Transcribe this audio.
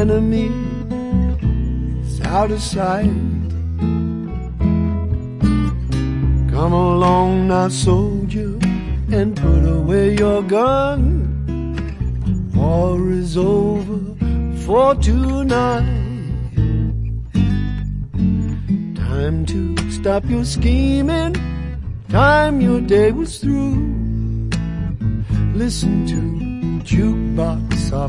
enemy is out of sight. Come along now, soldier, and put away your gun. War is over for tonight. Time to stop your scheming. Time your day was through. Listen to jukebox softly